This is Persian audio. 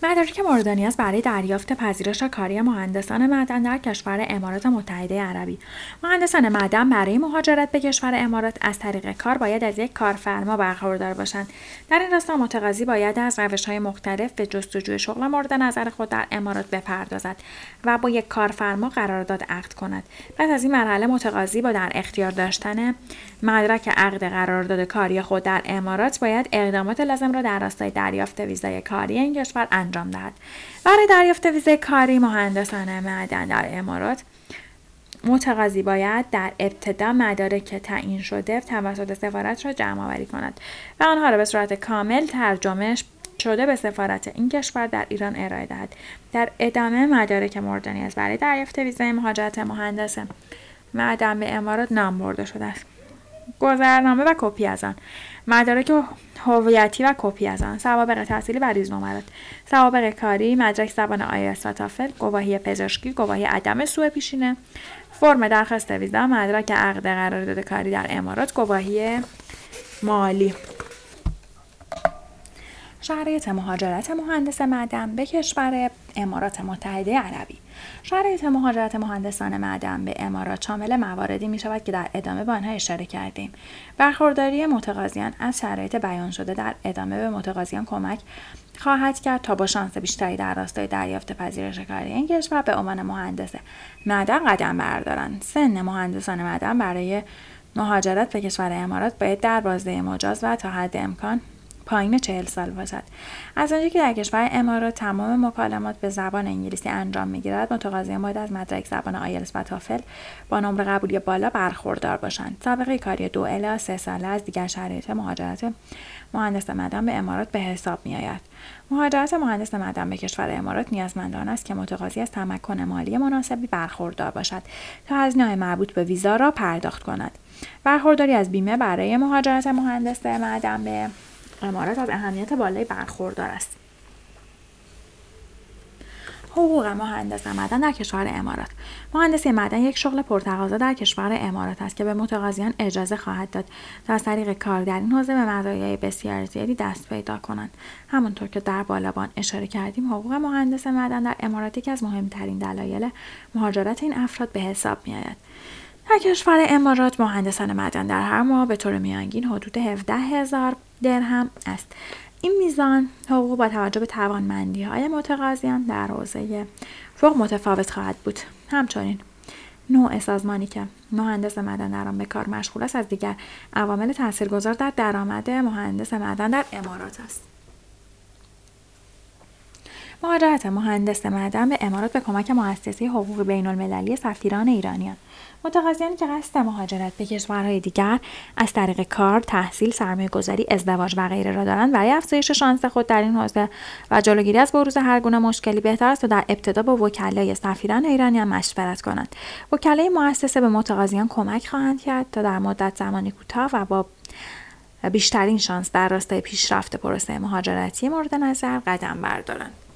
مدارک مورد نیاز برای دریافت پذیرش کاری مهندسان معدن در کشور امارات متحده عربی. مهندسان معدن برای مهاجرت به کشور امارات از طریق کار باید از یک کارفرما برخوردار باشند. در این راستا متقاضی باید از روش‌های مختلف به جستجوی شغل مورد نظر خود در امارات بپردازد و با یک کارفرما قرارداد عقد کند. پس از این مرحله متقاضی با در اختیار داشتن مدرک عقد قرارداد کاری خود در امارات باید اقدامات لازم را در راستای دریافت ویزای کاری این کشور انجام دهد. برای دریافت ویزای کاری مهندسان معدن در امارات متقاضی باید در ابتدا مدارک تعیین شده توسط سفارت را جمع آوری کند و آنها را به صورت کامل ترجمه شده به سفارت این کشور در ایران ارائه دهد. در ادامه مدارک مورد نیاز برای دریافت ویزای مهاجرت مهندس معدن به امارات نام برده شده است: گذرنامه و کپی از آن، مدارک هویتی و کپی از آن، سوابق تحصیلی و ریزنمرات، سوابق کاری، مدرک زبان آیلتس و تافل، گواهی پزشکی، گواهی عدم سوء پیشینه، فرم درخواست ویزا، مدرک عقد قرارداد کاری در امارات، گواهی مالی. شرایط مهاجرت مهندس معدن به کشور امارات متحده عربی. شرایط مهاجرت مهندسان معدن به امارات شامل مواردی می شود که در ادامه با آنها اشاره کردیم. برخورداری متقاضیان از شرایط بیان شده در ادامه به متقاضیان کمک خواهد کرد تا با شانس بیشتری در راستای دریافت پذیرش کاری این کشور به عنوان مهندس معدن قدم بردارند. سن مهندسان معدن برای مهاجرت به کشور امارات باید در بازه مجاز و تا حد امکان پایین 40 سال باشد. از آنجایی که در کشور امارات تمام مکالمات به زبان انگلیسی انجام می‌گیرد، متقاضیان باید از مدرک زبان آیلتس و تافل با نمره قبولی بالا برخوردار باشند. سابقه کاری 2 الی 3 ساله از دیگر شرایط مهاجرت مهندس معدن به امارات به حساب می‌آید. مهاجرت مهندس معدن به کشور امارات نیازمند آن است که متقاضی از تمکن مالی مناسبی برخوردار باشد تا هزینه‌های مربوط به ویزا را پرداخت کند. برخورداری از بیمه برای مهاجرت مهندس معدن به امارات از اهمیت بالایی برخوردار است. حقوق مهندس معدن در کشور امارات. مهندسی معدن یک شغل پرتقاضا در کشور امارات است که به متقاضیان اجازه خواهد داد تا از طریق کار در این حوزه به مزایای بسیار زیادی دست پیدا کنند. همانطور که در بالابان اشاره کردیم، حقوق مهندس معدن در امارات یکی از مهمترین دلایل مهاجرت این افراد به حساب می‌آید. در کشور امارات مهندسان معدن در هر ماه به طور میانگین حدود 17,000 درهم است. این میزان حقوق با توجه به توانمندی‌های متقاضیان در حوزه فوق متفاوت خواهد بود. همچنین نوع سازمانی که مهندس معدن در آن به کار مشغول است از دیگر عوامل تاثیرگذار در درآمد مهندس معدن در امارات است. مهاجرت مهندس معدن به امارات به کمک مؤسسه حقوق بین‌المللی سفیران ایرانیان. متقاضیانی که قصد مهاجرت به کشورهای دیگر از طریق کار، تحصیل، سرمایه‌گذاری، ازدواج و غیره را دارند، برای افزایش شانس خود در این حوزه و جلوگیری از بروز هر گونه مشکلی بهتر است تا در ابتدا با وکلای سفیران ایرانیان مشورت کنند. وکلای مؤسسه به متقاضیان کمک خواهند کرد تا در مدت زمانی کوتاه و با بیشترین شانس در راستای پیشرفت پروسه مهاجرتی مورد نظر قدم بردارند.